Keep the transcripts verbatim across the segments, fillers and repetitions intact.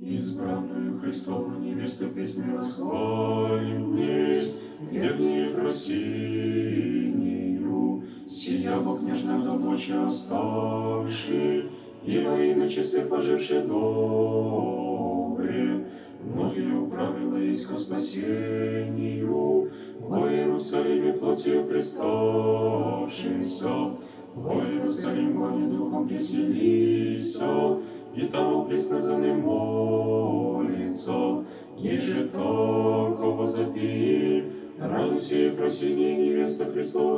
Избранную Христову невесту песню восхвалим днесь, вернее Просинию, сия Бог нежно до ночи оставши, и во имя чистых поживши добре, многие управила есть ко спасению, во Иерусалиме плотью приставшимся, во Иерусалим гони духом преселися, и тому присно за ним молится, еже такого запи, радуйся, Ефросинья, невеста Христова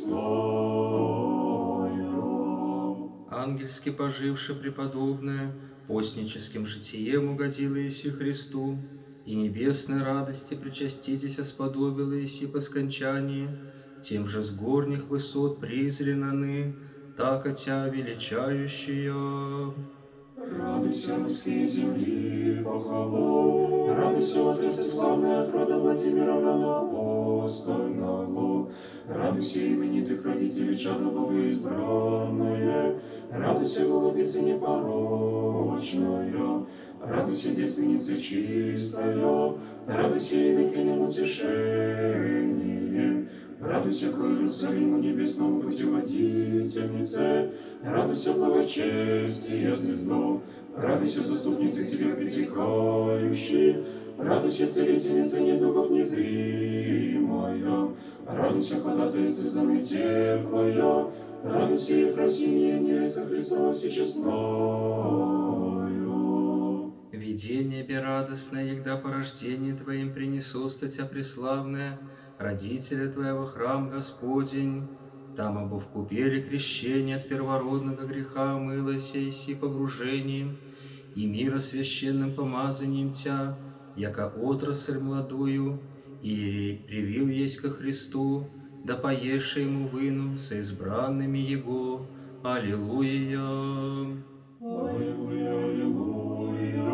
всечестная. Ангельски поживши преподобная, постническим житием угодила еси Христу, и небесной радости причаститесь сподобила еси по скончании, тем же с горних высот призренаны, так отя величающая. Радуйся, русские земли, похвалу, радуйся, отрасль славная от рода Владимира Апостольного, радуйся, именитых родителей чада Бога избранное, радуйся, голубица непорочная, радуйся, девственница чистая, радуйся, инокиням утешение, радуйся, к Иерусалиму небесному путеводительнице, радуйся, благочестие звездо, радуйся, заступница к тебе притекающей, радуйся, целительница недугов незримая, радуйся, ходатайца за теплая, радуйся, Ефросинья, невеста Христова всечестная. Видение берадостное, егда по рождении Твоим принесу статья преславная, родителя Твоего храм Господень, там обо в купели крещения от первородного греха омылася еси погружением, и мира священным помазанием Тя, яко отрасль молодую, иерей привил есть ко Христу, да поеше ему выну со избранными Его. Аллилуйя! Аллилуйя, аллилуйя,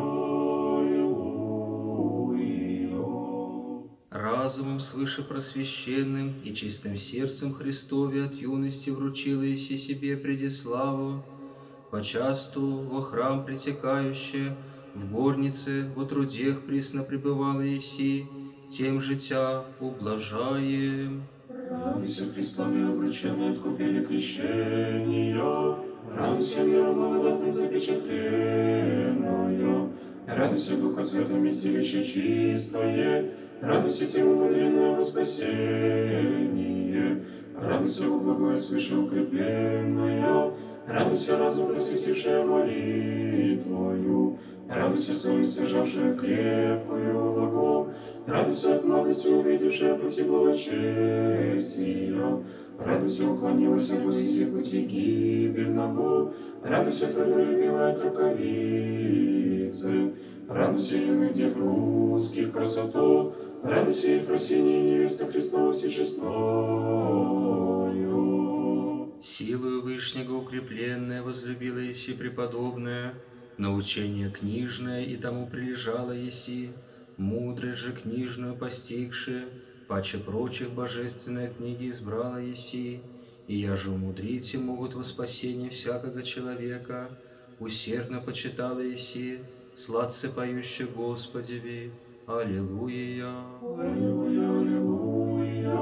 аллилуйя. Разумом свыше просвященным и чистым сердцем Христове от юности вручила еси себе предиславу, почасту во храм притекающее, в горнице во трудех присно пребывала еси, тем же Тя ублажаем. Радуйся, Христове обрученной от купели крещения, радуйся, миром благодатным запечатленная, радуйся, Духа Святым вместилище чистое, радуйся, тем умудренное во спасение, радуйся, во благое свыше укрепленная, радуйся, разум просветившая молитвою, радуйся, совесть сдержавшая крепкую влагу, радуйся, от младости увидевшая пути благочестия, радуйся, уклонилась от пути пути гибельного, радуйся, трудолюбивая от рукавицы, радуйся, юных дев русских красоту, радуйся, Ефросинья, невеста Христова всечестная. Силою Вышнего укрепленная возлюбила еси преподобная, научение книжное и тому прилежала еси, мудрость же книжную постигши, паче прочих божественные книги избрала еси, и я же умудрить и могут во спасение всякого человека, усердно почитала еси, сладце поюще Господеви. Аллилуйя! Аллилуйя, аллилуйя,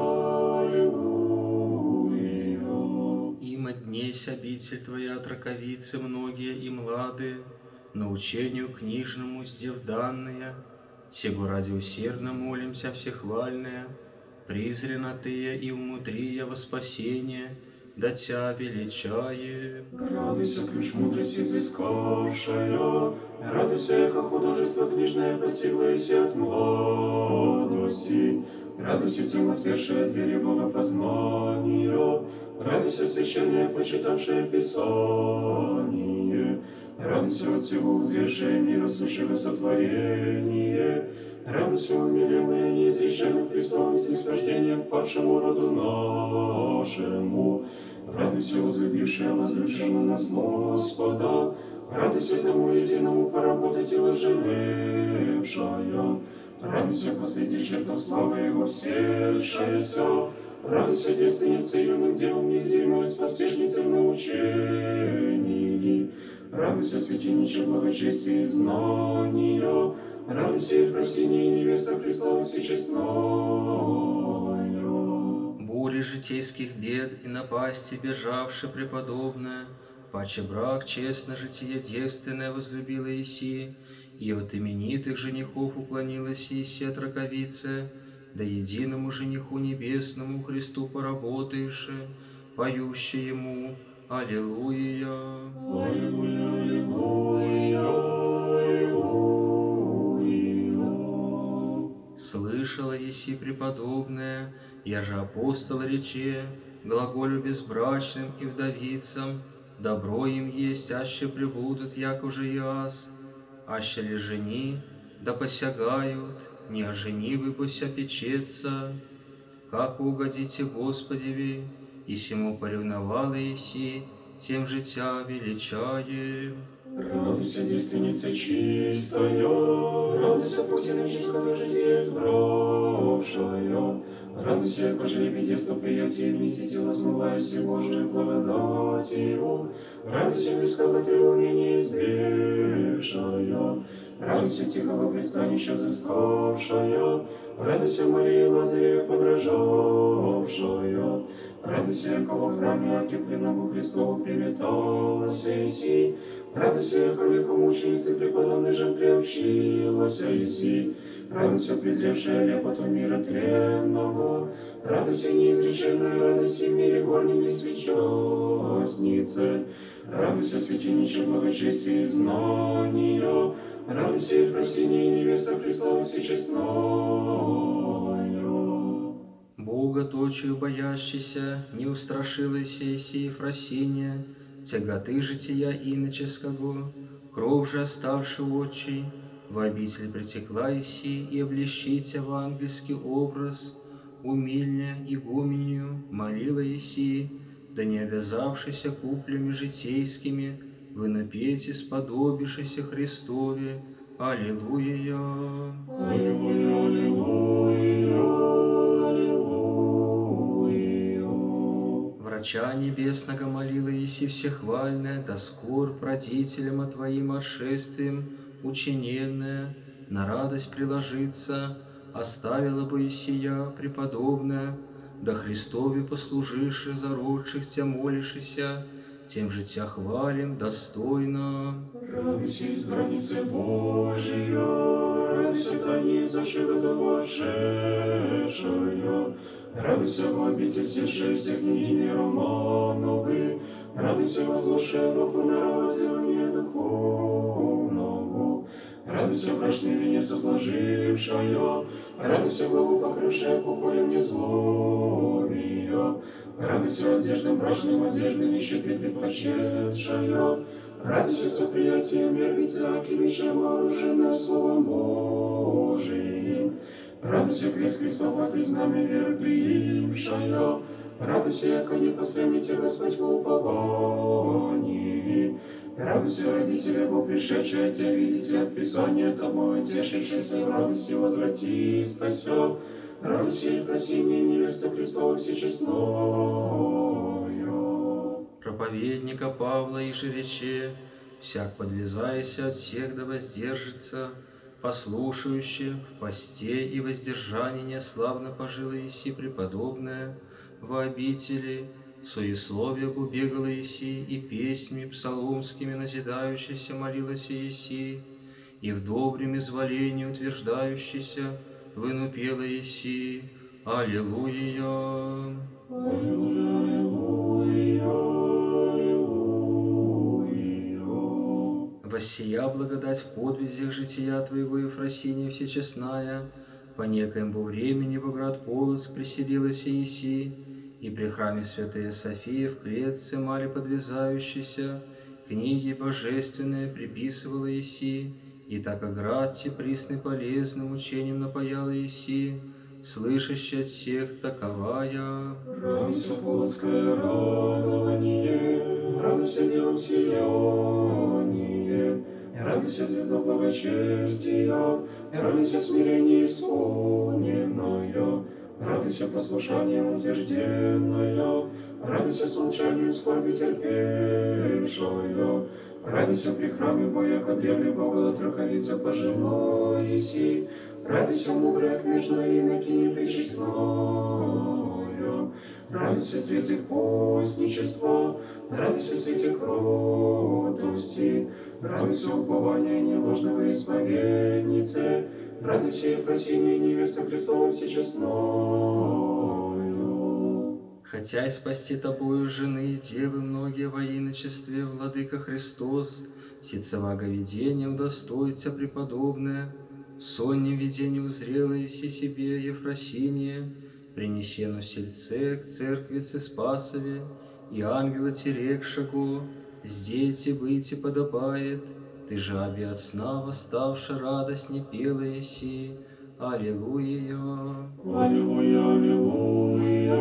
аллилуйя. Има днесь обитель Твоя от раковицы многие и млады, научению книжному сделав данные, сего ради усердно молимся всехвальные, призрена Ты и умудрия во спасение, да Тя величаем. Радуйся, ключ мудрости взыскавшая, радуйся, яко художество книжное постиглося от младости, радуйся, тем отвершая двери богопознания, радуйся, священное почитавшее Писание, радуйся от всего узревшее мира сущего сотворение, радуйся, умиленное неизреченным Христовым снисхождением к падшему роду нашему, радуйся, возлюбившая, возлюбшему нас Господа, радуйся тому единому поработать и возжелевшая, радуйся, последних чертов славы Его всешаяся, радуйся, девственница юным девам незримой, поспешница в научении, радуйся, святилище благочестия и знания, Радуйся, Ефросинья, невеста Христова всечестною. Бури житейских бед и напасти бежавши преподобная, паче брак честно житие девственное возлюбила еси, и от именитых женихов уклонилась еси от раковицы, да единому жениху небесному Христу поработаешь, поющий ему Аллилуйя. Аллилуйя, аллилуйя, аллилуйя. Слышала еси преподобная, я же апостол рече, глаголю безбрачным и вдовицам, добро им есть, аще прибудут, як уже и аз, аще ли жени, да посягают, не оженивы пося печется, как угодите Господеви, и сему поревновала еси, тем же тя величаем. Радуйся, девственница чистая, радуйся, путина чистого жития избравшая, радуйся, яко жребий детства приятия вместе тела смываешься Божией благодатью, радуйся, близкого ты волнения избегшая, радуйся, тихого пристанища взыскавшая, радуйся, Мария Лазаря подражавшая, радуйся, яко во храме окипленному Христову приметалась еси, радуйся, яко веку мученицы преподобной же приобщилась еси, радуйся, презревшая лепоту мира тленного, радуйся, неизреченная радость в мире горнем нестречастницы, радуйся, святениче благочестия и знания, радуйся, Ефросинья, невеста Христова всечестною. Бога точию боящийся, не устрашилась еси Ефросинья, тяготы жития иноческого, кровь же оставши отчий, в обитель притекла еси и облещить евангельский образ, умильня игуменью молила еси, да не обязавшися куплями житейскими, вы напейте сподобившися Христове. Аллилуйя. Аллилуйя, аллилуйя, аллилуйя. Врача небесного молила еси всехвальная, да скорбь родителям твоим отшествием учиненная, на радость приложиться, оставила бы ессия преподобная, да Христове послужиши, зародших тя молишися, тем же тя хвалим достойно. Радуйся, избранница Божия, радуйся, тайне зачата вошедшая, радуйся, в обитель севшейся княгини Романовы, радуйся, возглашая руку на разделение духовного, радуйся, брачный венец отложившая, радуйся, главу покрывшая куполем незлобия, радуйся, одеждам брачным, одежды нищеты предпочетшая, радуйся, соприятием вербица, кивичем вооруженная Словом Божиим, радуйся, крест Христов, как и знамя веры приимшая, радуйся, яко не посрамите Господь во уповании, радуйся, родители Бог пришедшие, те видите от Писания тому, тешившийся в радости возвратистася, радуйся, Ефросинья, невеста Христова всечестною. Проповедника Павла и же рече, всяк подвязаяся от всех да воздержится, послушающий в посте и воздержании неславно пожила еси преподобная, во обители, суесловие убегала еси, и песнями псаломскими назидающейся молилась еси, и в добрем изволении утверждающейся вынупела еси. Аллилуйя. Аллилуйя, аллилуйя, аллилуйя. Воссия благодать в подвизях жития Твоего, Ефросинья всечестная, по некоему времени в град Полоцк приселилась еси, и при храме святая София в клетце мали подвязающейся, книги божественные приписывала еси, и так град те присный полезным учением напаяла еси, слышащий от всех таковая. Радуйся, Полоцкое радование, радуйся, Девам сияние, радуйся, звезда благочестия, радуйся, смирение исполненное, радуйся, послушанием утвержденное, радуйся, с молчанием скорби терпевшая, Радуйся при храме Бога, ко древле Бога, от раковица пожилой еси. Радуйся, мудрая княжна, инокиня пречестная. Радуйся, цвете постничества, радуйся, цвете кротости, радуйся, упования неложного исповедницы, радуйся, Ефросинья, невеста Христова всечестною. Хотя и спасти тобою жены и девы многие во иночестве, Владыка Христос, ситцеваго видением достоится преподобное, в соннем видении узрела еси себе Ефросинья, принесену в сельце к церквице Спасове, и ангела терекшего, здесь выйти подобает, ты же оби от сна восставша радость не пела еси. Аллилуйя. Аллилуйя, аллилуйя,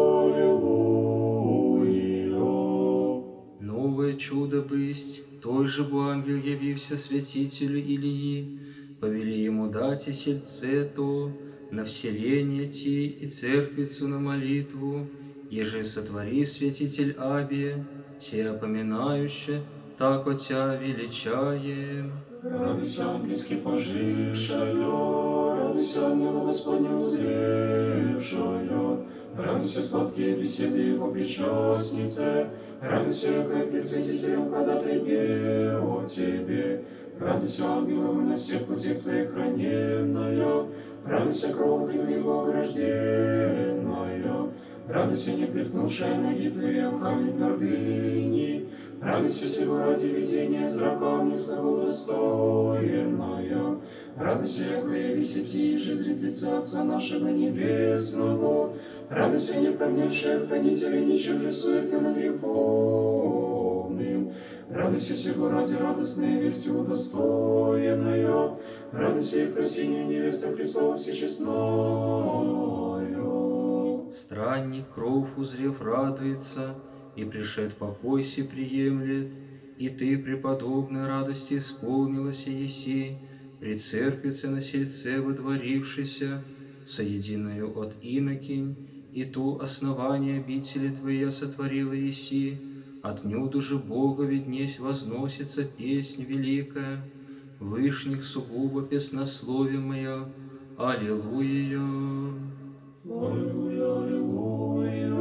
аллилуйя. Новое чудо бысть, той же бу ангел явился святителю Илии, повели ему дать и сельце то, на вселение ти и церквицу на молитву, еже сотвори святитель Абия, те поминающе, так отя величаем. Радуйся, ангельски пожившая, радуйся, ангела Господня узревшая, радуйся, сладкие беседы его причастнице, радуйся, как предсвятителем ходатай о тебе, радуйся, ангелом и на всех путях твоих храненная, радуйся, кровом его огражденная, радуйся, не припнувшая ноги твоей камень гордыни, радуйся, сего ради видения зрака низкого удостоенная, радуйся, яко явися же зрит лица Отца нашего Небесного, радуйся, не прогневшая хранителя ничем же суетным и греховным, радуйся, сего ради радостной вестью удостоенная, радуйся, Ефросинья, невеста Христова всечестная. Странник кров узрев радуется, и пришед покой си приемлет, и ты, преподобной радости, исполнилась еси, при церквице на сельце водворившейся, соединою от инокинь, и ту основание обители твоя сотворила еси, от нюду же Бога веднесь возносится песнь великая, вышних сугубо песнословимая. Аллилуйя. Аллилуйя, аллилуйя,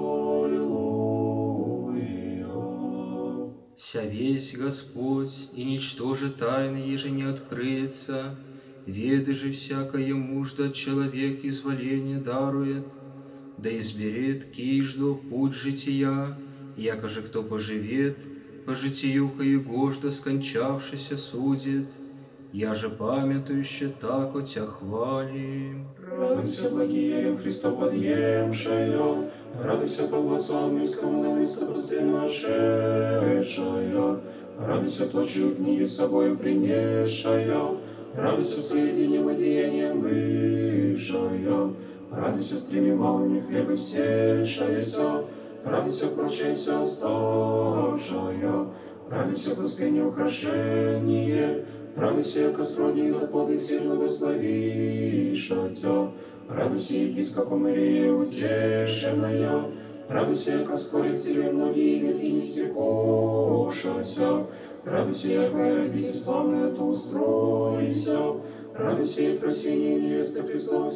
аллилуйя. Вся весть Господь, и ничтоже тайны еже не открыется, веды же всякое мужда человек изволение дарует, да изберет кижду путь жития, яко же кто поживет, по житию коегожда скончавшийся судит, я же памятующе так отя хвалим. Радуйся, благиерем Христа подъемшая, радуйся по глазу ангельскому на место постельно отшедшая, радуйся плотью книги с собой принесшая, радуйся соединением и деянием бывшая, радуйся с треми малыми хлебы сельшаяся, радуйся прочаяся оставшая, радуйся пустыне украшение, радуйся, яко сроди за подвиг сильно дословишься, радуйся, епископом Илии утешенная, радуйся, яко вскоре к тебе многие веки не стекошася, радуйся, яко родители славные то устроися, радуйся, Ефросинья, невеста Христова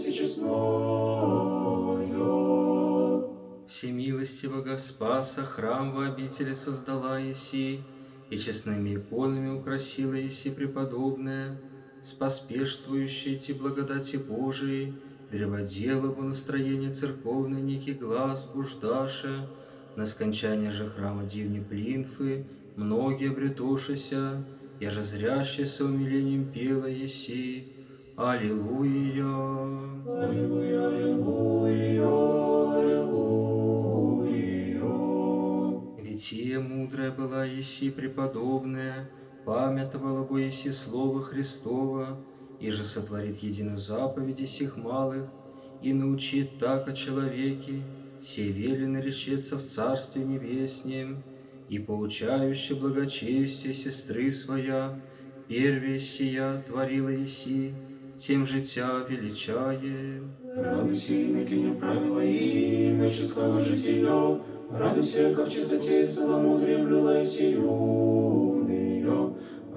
всечестная. Всемилостивого Спаса храм во обители создала еси, и честными иконами украсила еси преподобная, споспешствующей ти благодати Божией, древоделову настроение церковной некий глаз буждаше, на скончание же храма дивни Плинфы многие обретошися, я же зрящийся умилением пела еси. Аллилуйя. Аллилуйя, аллилуйя, аллилуйя. Ведь мудрая была еси преподобная, памятовала бы еси слово Христова, и же сотворит единую заповеди сих малых, и научит так о человеке, сей велено речется в Царстве Небеснем, и поучающе благочестие сестры своя, первее сия творила еси, тем же тя величаем. Радуйся, инокиня правила иноческого жития, радуйся, как в чистоте целомудрие блюла еси юны.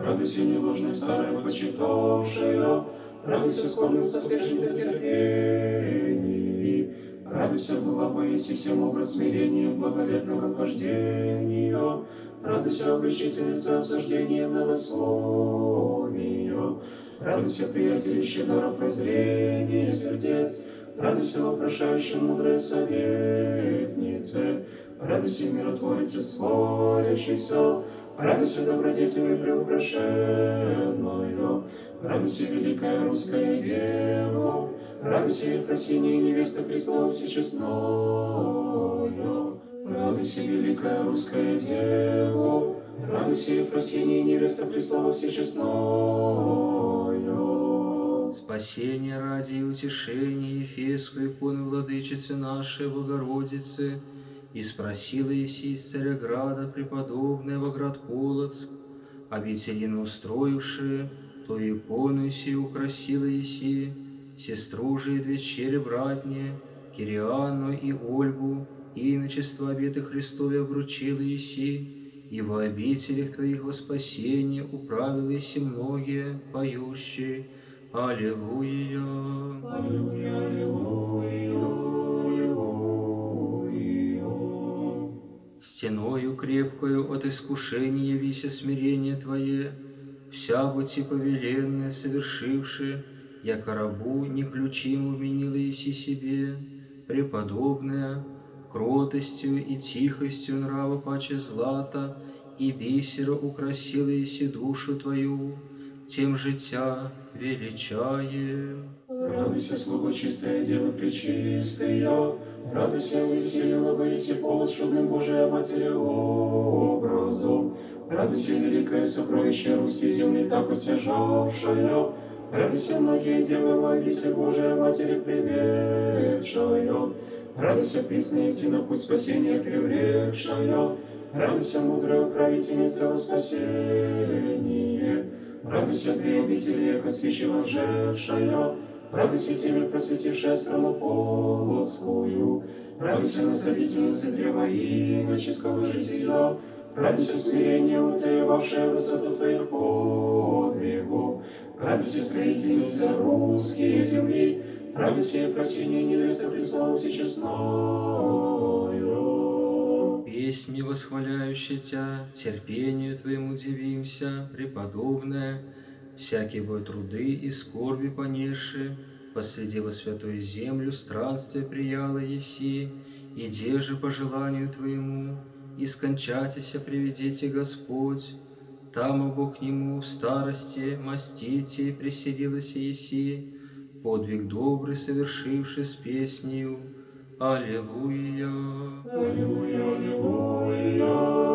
Радуйся, неложная старая почитавшая, радуйся, скорбно спасешься терпении. Радуйся, была Моиси, всем образ смирения, благолепного хождения. Радуйся, обличительница осуждения многословия. Радуйся, приятелище дара презрения сердец. Радуйся, вопрошающая мудрая советнице. Радуйся, миротворице свалящейся. Радуйся, добродетель преукрашенная. Радуйся, великая русская дева. Радуйся, Ефросинья, невеста Христова всечестная. Радуйся, великая русская дева. Радуйся, Ефросинья, невеста Христова всечестная. Спасение ради и утешения Ефесской иконы владычицы нашей Богородицы, и спросила еси из Царяграда преподобная во град Полоцк, обителину устроивши, то икону сию украсила еси, сестру же и дочери братние, Кириану и Ольгу, и иночество обеты Христове обручила еси, и во обителях Твоих во спасение управила еси многие, поющие. Аллилуйя! Аллилуйя, аллилуйя, аллилуйя. Стеною крепкою от искушения явися смирение Твое, вся бути повеленная совершивши, яко рабу неключиму вменила еси себе, преподобная, кротостью и тихостью нрава паче злата и бисера украсила еси душу Твою, тем життя величаем. Радуйся, слуга чистая дева пречистая, радуйся, веселила Боиси полос чудным Божия Матери образом. Радуйся, великая сокровище Руси земли так устяжавшая, радуйся, многие девы в обитель Божия Матери приведшая. Радуйся, пресная идти на путь спасения привлекшая, радуйся, мудрая правительница во спасение. Радуйся, две обители, яко свечи возжегшая, радуйся, теми просветившая страну Полоцкую, радуйся, насадительница древа иноческого жития, радуйся, смирение, утаивавшая высоту Твоих подвигов, радуйся, строительница русские земли, радуйся, Ефросинья, невеста Христова всечестная. Песни, восхваляющие Тя, терпению Твоему дивимся, преподобная, всякие бой труды и скорби понесши, последи во святую землю странствие прияла еси, иде же по желанию Твоему, и скончатися приведите Господь, там обо к Нему в старости мастите и приселилась еси, подвиг добрый совершивший с песнею. Аллилуйя! Аллилуйя, аллилуйя,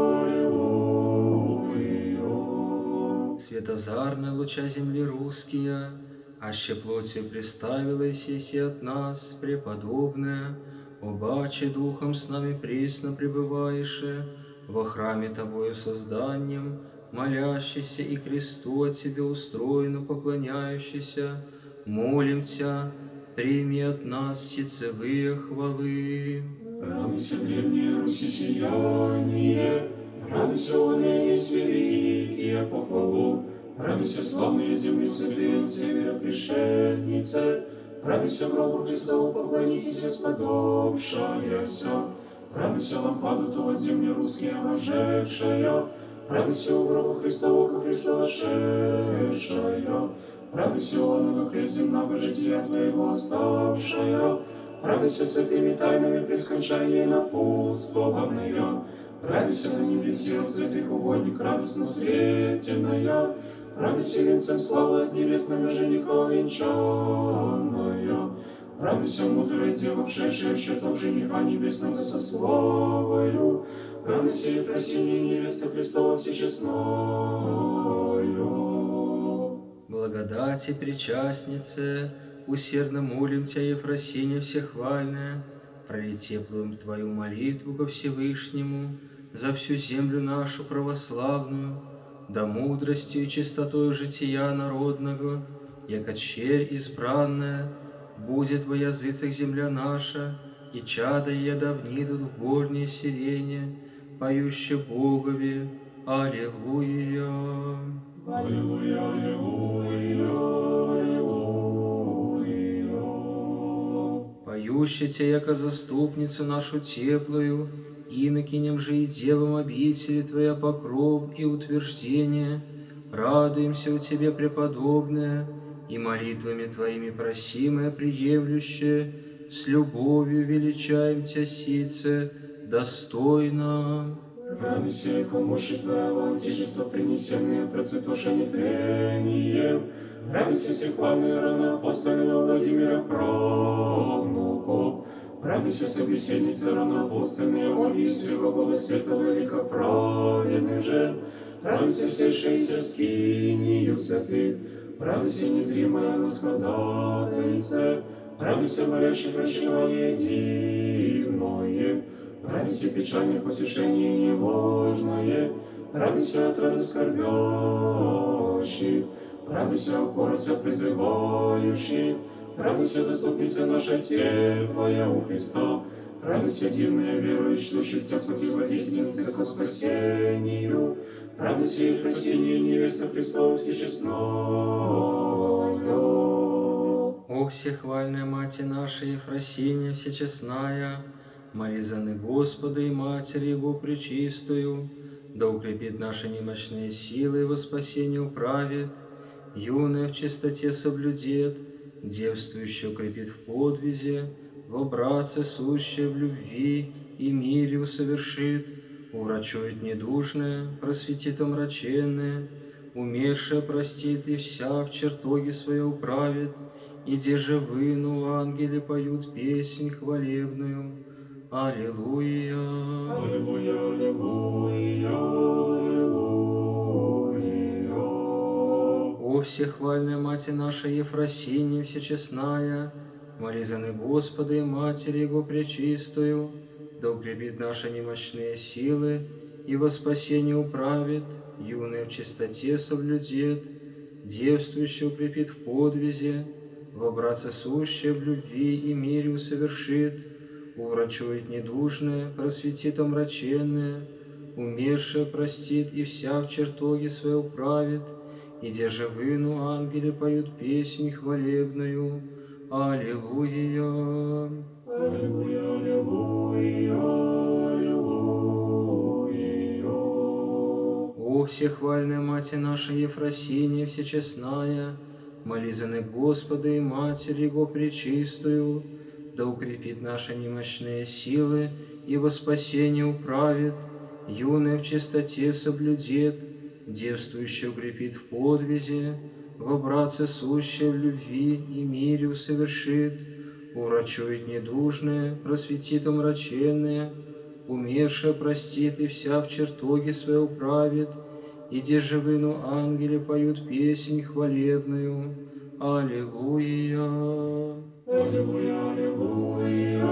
аллилуйя. Светозарная луча земли русские, аще плотью приставилась еси от нас, преподобная, обаче духом с нами присно пребываешь, во храме Тобою созданием, молящийся и кресту от Тебе устроено поклоняющийся, молим Тя, прими от нас сицевые хвалы. Радуйся, древняя Руси сияние, радуйся, он и есть великие похвалу, радуйся, славные земли святые от севера пришельницы, радуйся, гробу Христову поклонитесь, сподобшаяся, радуйся, лампаду ту от земли русские возжегшая, радуйся, у гробу Христову, как Христа вошедшая, радуйся, он, как крест земного жития Твоего оставшая, радуйся святыми тайнами прескончания напутствованная, радуйся на небесе от святых угодник радостно встретенная, радуйся венцем славы от небесного жениха венчанная, радуйся, мудрая дева, вшедшая в чертог жениха небесного со славою, радуйся, Ефросинья, невеста Христова всечестная. Благодати причастнице, усердно молим Тя, Ефросинья всехвальная, пролей теплую Твою молитву ко Всевышнему за всю землю нашу православную, да мудростью и чистотою жития народного, яко черь избранная, будет во языцах земля наша, и чада ее да внидут в горнее сирене, поюще Богови. Аллилуйя! Аллилуйя, аллилуйя, аллилуйя. Поющите, яко заступницу нашу теплую, инокинем же и девам обители Твоя покров и утверждение, радуемся у Тебе, преподобная, и молитвами Твоими просимое приемлющее, с любовью величаем Тя сице, достойно. Радуйся, яко мощи Твоего Отечества, принесенные процветошение трением. Радуйся, всехвальный равноапостольного Владимира правнуков. Радуйся, собеседница равноапостольной Ольги, всего голос святого великоправедных жен. Радуйся, всешейся в скинию святых. Радуйся, незримая восходатайце. Радуйся, болящих врачевание дивное. Радуйся, печальных утешений неложное. Радуйся от рады скорбящих. Радуйся, укоротся призывающих. Радуйся, заступница наша теплая у Христа. Радуйся, дивная верующих, ждущих Тебя путеводительница ко спасению. Радуйся, Ефросинья, невеста Христова всечестная. О, всехвальная Мати наша Ефросинья всечестная, моли за ны Господа и Матери Его пречистую, да укрепит наши немощные силы и во спасение управит, юная в чистоте соблюдет, девствующая укрепит в подвизе, во братце сущее в любви и мире усовершит, урачует недужное, просветит омраченное, умершее простит и вся в чертоге свое управит, и де же выну ангели поют песнь хвалебную. Аллилуйя. Аллилуйя, аллилуйя, аллилуйя. О, всехвальная Мати наша Ефросинья всечестная, моли за ны Господа и Матери Его пречистую, да укрепит наши немощные силы и во спасение управит, юная в чистоте соблюдет, девствующая укрепит в подвизе, во братце сущее в любви и мире усовершит, урачует недужное, просветит омраченное, умершее простит и вся в чертоге свое управит, и де же выну ангели поют песнь хвалебную. Аллилуйя. Аллилуйя, аллилуйя, аллилуйя. О, всехвальная Мати наша Ефросинья всечестная, моли за ны Господа и Матери Его пречистую, да укрепит наши немощные силы и во спасение управит, юная в чистоте соблюдет, девствующая укрепит в подвизе, во братце сущее в любви и мире усовершит, урачует недужное, просветит омраченное, умершее простит и вся в чертоге свое управит, и де же выну ангели поют песнь хвалебную. Аллилуйя. Аллилуйя, аллилуйя,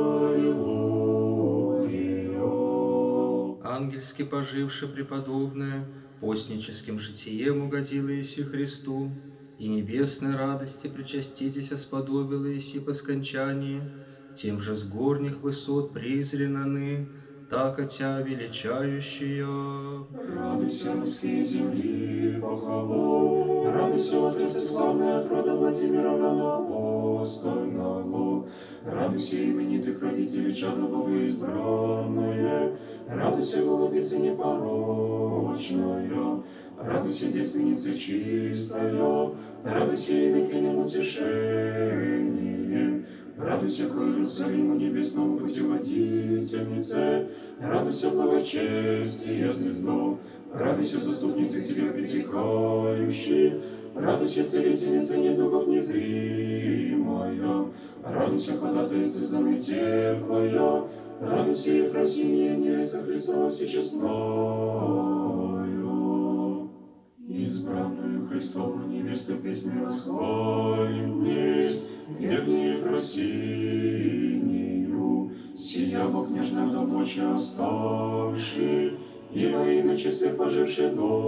аллилуйя. Ангельски поживши преподобная, постническим житием угодила Иси Христу, и небесной радости причаститесь сподобила Иси по скончании, тем же с горних высот призренаны, так отя величающая. Радуйся, русские земли, похвалу, радуйся, отрасль славная от рода Владимира Равноапостольного, радуйся, именитых родителей чада Бога избранное, радуйся, голубица непорочная, радуйся, девственница чистая, радуйся, инокиням утешение, радуйся, к Иерусалиму небесному путеводительнице, радуйся, благочестие звездо, радуйся, заступнице к тебе притекающей, радуйся, целительница недугов незримая, радуйся, ходатайца за мы теплая, радуйся, Ефросинья, невеста Христова всечестная. Избранную Христову невесту песню восхвалим днесь, вернее Ефросинью, сия Бог нежно до ночи оставши, и во на чистой поживши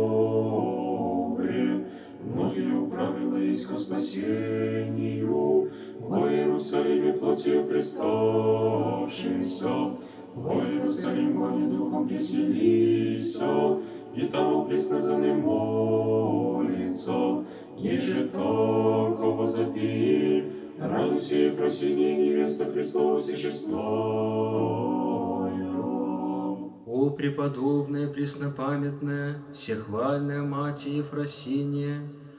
добре, многие управила есть ко спасению, во Иерусалиме плотью приставшимся, во Иерусалим горе духом преселися, и тому присно за ним молится, еже так возопи, радуйся, Ефросинья, невеста Христова всечестная. О преподобная, преснопамятная, всехвальная Мать Ефросинья,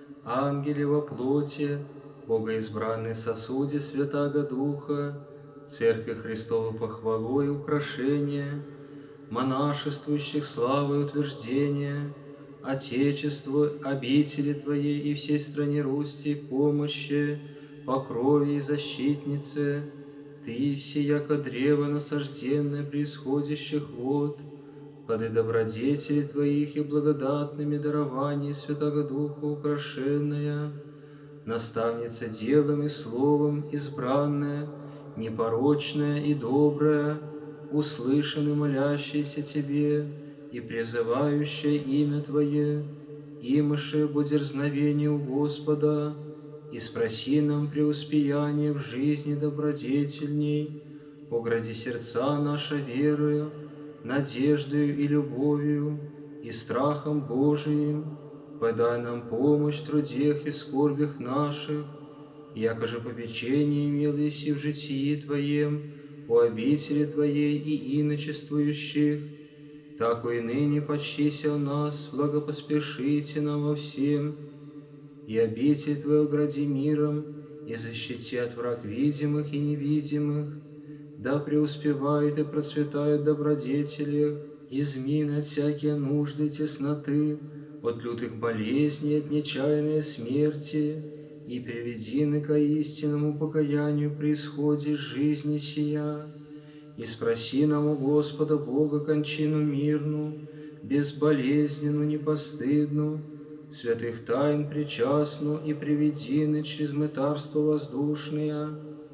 ангеле во плоти, богоизбранный сосуде Святаго Духа, Церкви Христова похвалу и украшение, монашествующих славы и утверждения, Отечеству, обители Твоей и всей стране Руси помощи, покрови и защитницы, Ты, сияко древо насажденное при исходящих вод, поды добродетели Твоих и благодатными дарований Святаго Духа украшенная, наставница делом и словом избранная, непорочная и добрая, услышаны молящиеся Тебе и призывающая имя Твое, имаше бо дерзновение у Господа, и спроси нам преуспеяние в жизни добродетельней, огради сердца наша верою, надеждою и любовью, и страхом Божиим, подай нам помощь в трудех и скорбях наших, якоже попечение имел еси в житии Твоем, у обители Твоей и иночествующих, так и ныне почтися у нас, благопоспешите нам во всем, и обитель Твою гради миром, и защити от враг видимых и невидимых, да преуспевают и процветают в добродетелях, измин от всякие нужды и тесноты, от лютых болезней, от нечаянной смерти, и приведены ко истинному покаянию при исходе жизни сия. И спроси нам у Господа Бога кончину мирну, безболезненную, непостыдную, святых тайн причастну и приведены через мытарство воздушные.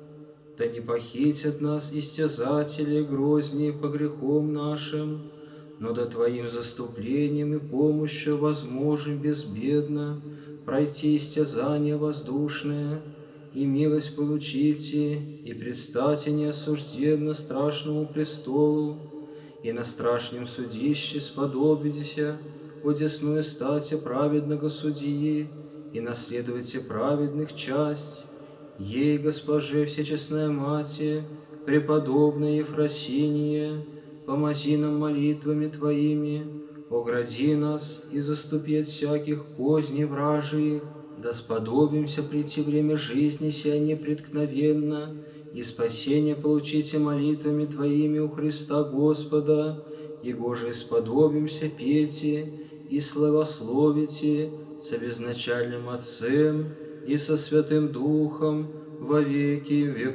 Да не похитят нас истязатели грознее по грехам нашим, но да Твоим заступлением и помощью возможем безбедно пройти истязания воздушные, и милость получите, и предстате неосужденно страшному престолу, и на страшном судище сподобитеся одесную стати праведного судьи, и наследуйте праведных часть, ей, Госпоже, всечестная Мати, преподобная Ефросинья, помози нам молитвами Твоими, огради нас и заступи от всяких козней вражьих, да сподобимся прийти время жизни сия непреткновенно, и спасение получите молитвами Твоими у Христа Господа, Его же сподобимся пейте и славословите со безначальным Отцем и со Святым Духом во веки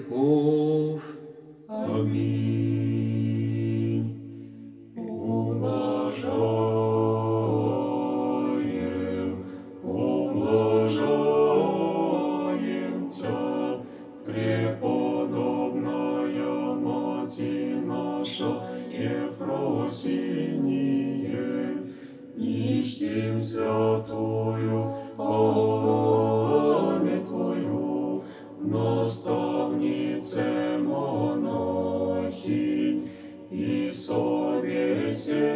веков. Аминь. Умножаем, умножаем Тя, преподобная Мати наша Ефросинья, и чтим святую память Твою, наставнице монахинь, и совете